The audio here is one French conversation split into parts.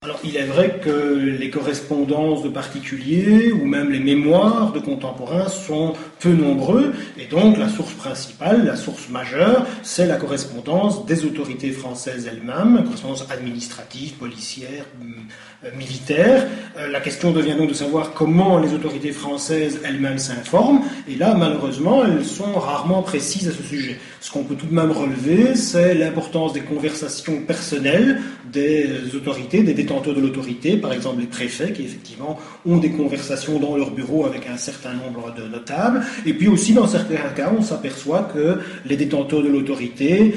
Alors, il est vrai que les correspondances de particuliers ou même les mémoires de contemporains sont peu nombreux et donc la source principale, la source majeure, c'est la correspondance des autorités françaises elles-mêmes, correspondance administrative, policière, militaire. La question devient donc de savoir comment les autorités françaises elles-mêmes s'informent et là, malheureusement, elles sont rarement précises à ce sujet. Ce qu'on peut tout de même relever, c'est l'importance des conversations personnelles des autorités, des détenteurs de l'autorité, par exemple les préfets qui effectivement ont des conversations dans leur bureau avec un certain nombre de notables, et puis aussi dans certains cas on s'aperçoit que les détenteurs de l'autorité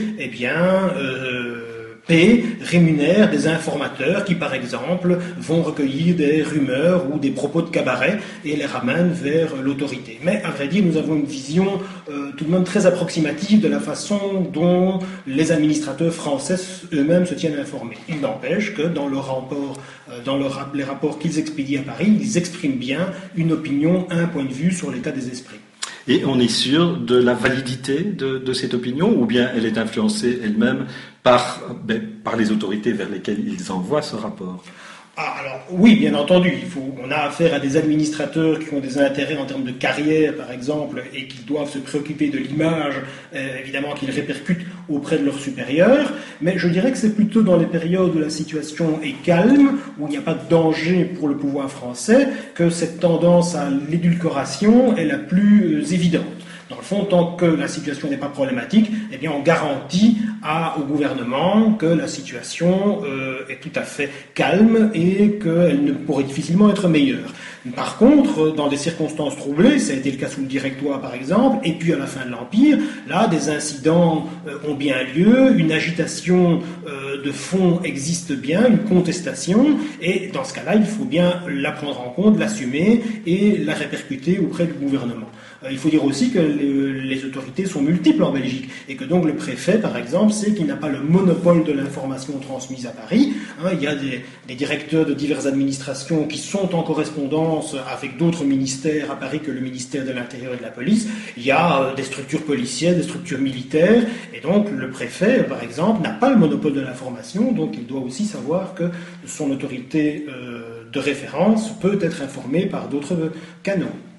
paient, rémunèrent des informateurs qui, par exemple, vont recueillir des rumeurs ou des propos de cabaret et les ramènent vers l'autorité. Mais, à vrai dire, nous avons une vision tout de même très approximative de la façon dont les administrateurs français eux-mêmes se tiennent informés. Il n'empêche que dans leurs rapports, les rapports qu'ils expédient à Paris, ils expriment bien une opinion, un point de vue sur l'état des esprits. Et on est sûr de la validité de cette opinion, ou bien elle est influencée elle-même par les autorités vers lesquelles ils envoient ce rapport? Alors oui, bien entendu, on a affaire à des administrateurs qui ont des intérêts en termes de carrière, par exemple, et qui doivent se préoccuper de l'image, évidemment, qu'ils répercutent auprès de leurs supérieurs, mais je dirais que c'est plutôt dans les périodes où la situation est calme, où il n'y a pas de danger pour le pouvoir français, que cette tendance à l'édulcoration est la plus évidente. Dans le fond, tant que la situation n'est pas problématique, eh bien, on garantit au gouvernement que la situation est tout à fait calme et qu'elle ne pourrait difficilement être meilleure. Par contre, dans des circonstances troublées, ça a été le cas sous le Directoire par exemple, et puis à la fin de l'Empire, là, des incidents ont bien lieu, une agitation de fond existe bien, une contestation, et dans ce cas-là, il faut bien la prendre en compte, l'assumer et la répercuter auprès du gouvernement. Il faut dire aussi que les autorités sont multiples en Belgique et que donc le préfet, par exemple, sait qu'il n'a pas le monopole de l'information transmise à Paris. Il y a des directeurs de diverses administrations qui sont en correspondance avec d'autres ministères à Paris que le ministère de l'Intérieur et de la Police. Il y a des structures policières, des structures militaires, et donc le préfet, par exemple, n'a pas le monopole de l'information, donc il doit aussi savoir que son autorité de référence peut être informée par d'autres canaux.